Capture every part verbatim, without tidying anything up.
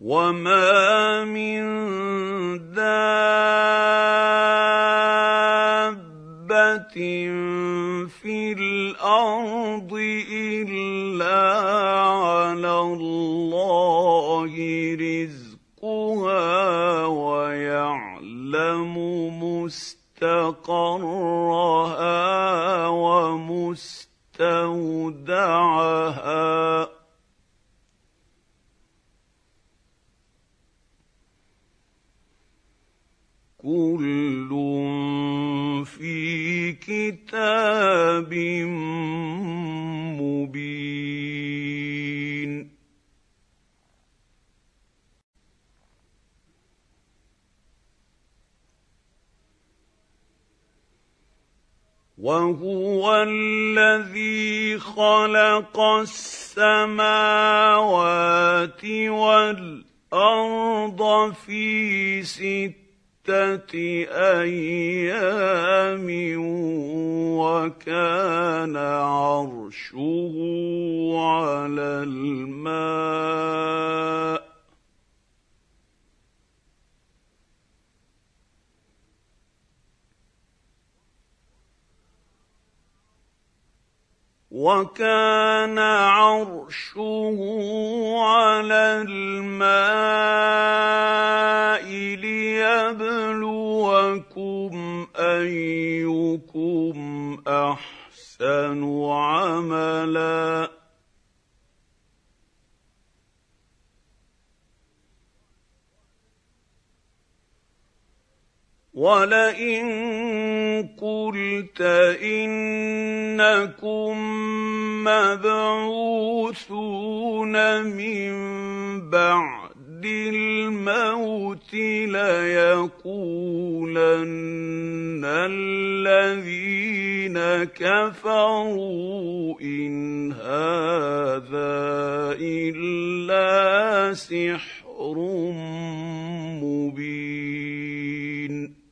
وما من دابة في الأرض إلا على الله رزقها ويعلم مستقرها ومستودعها كل في كتاب مبين وهو الذي خلق السماوات والأرض في ستة أيام وكان عرشه على الماء وكان عرشه على الماء ليبلوكم أيكم أحسن عملا ولئن قلت إنكم مبعوثون من بعد الموت ليقولن الذين كفروا إن هذا إلا سحر مبين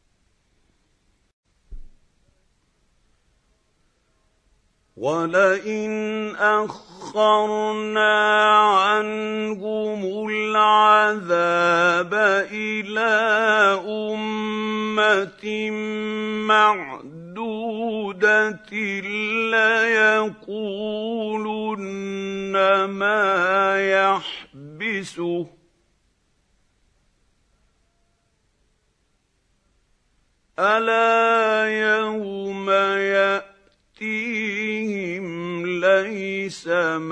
ولئن أخرنا عنهم العذاب إلى أمة معدودة ليقولن ما يحبسه ألا يوم يأتيهم ليس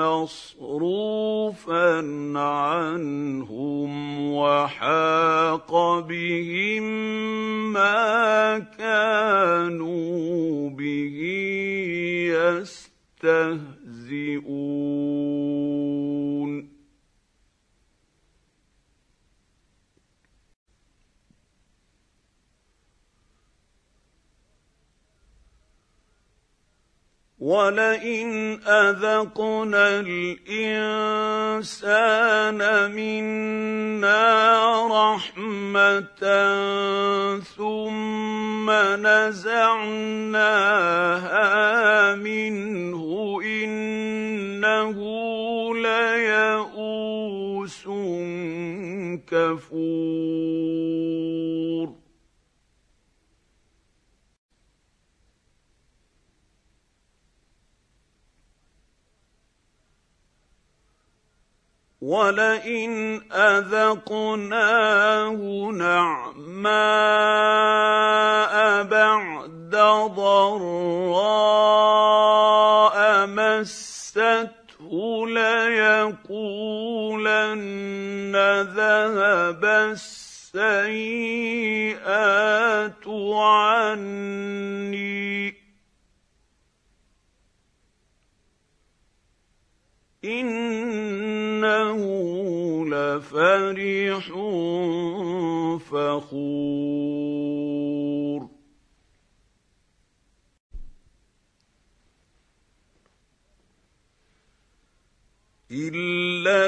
مصروفا عنهم وحاق بهم ما كانوا به يستهزئون ولئن أذقنا الإنسان منا رحمة ثم نزعناها منه إنه ليئوس كفور ولئن أذقناه نعماء بعد ضراء مسته ليقولن ذهب السيئات عني إنه لفرح فخور إلا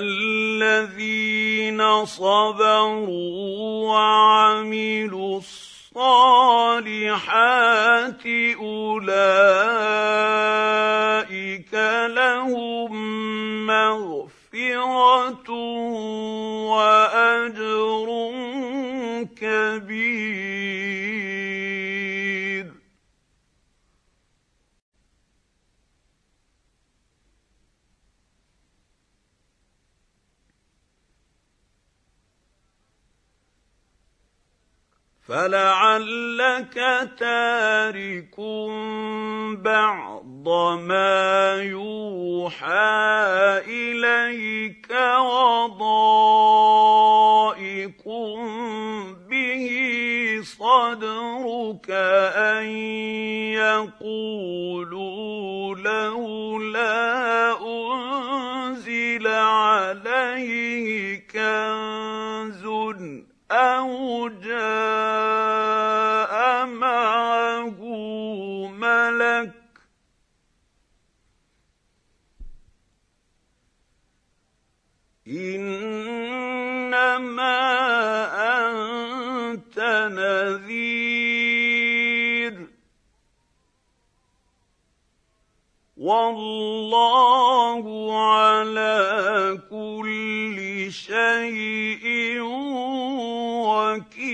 الذين صبروا وعملوا الصالحات أولئك لهم مغفرة فلعلك تارك بعض ما يوحى إليك وضائق به صدرك أن يقولوا لولا أنزل عليه كنز أو جاء معه ملك إنما أنت نذير والله على كل شيء وكيل.